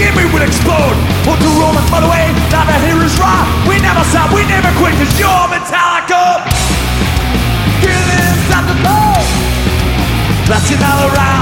forgive me, will explode. Put the Romans far away, now the heroes raw. We never stop, we never quit, cause you're Metallica. Killing inside the ball, blasting all around.